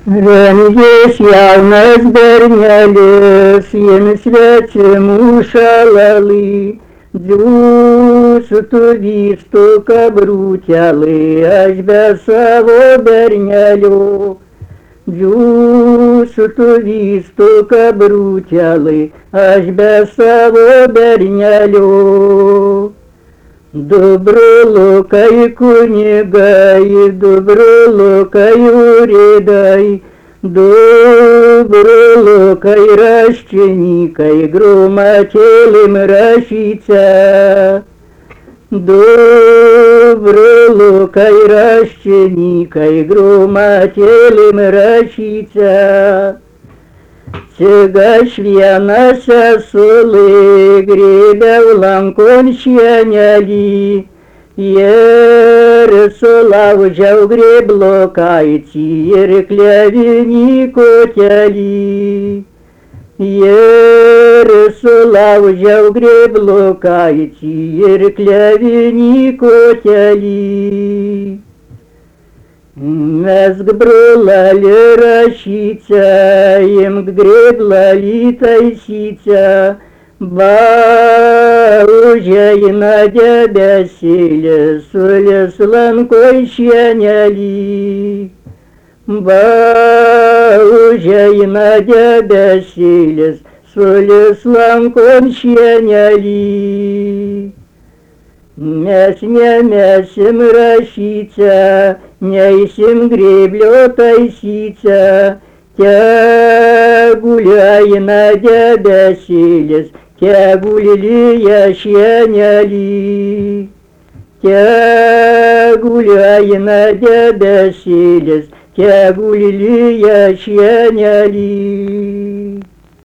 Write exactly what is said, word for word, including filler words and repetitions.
Rengės jaunas bernelis, jiems svetimų šalalai, jūsų tu vystu kabrūtelai, aš be savo bernelio. Jūsų tu vystu kabrūtelai, aš be savo bernelio. Du broliukai kunigai, du broliukai urėdai, du broliukai raštininkai, grumatėlim rašyce. Du broliukai raštininkai, grumatėlim rašyce. Tik aš vienas esulai, grėbiau lankon šienelį, ir sulaužiau grėblo kaitį ir klevinį kotelį. Ir sulaužiau grėblo kaitį ir klevinį kotelį. Mesk brolali rašyce, imk grėblali taisyce, ba užeina debesėlis, sulis lankoj šienelį. Ba užeina debesėlis, sulis lankon šienelį. Mes nemesim rašyce, neisim grėblio taisyce, tegul eina debesėlis, tegul lyja šienelį. Tegul eina debesėlis, tegul lyja šienelį.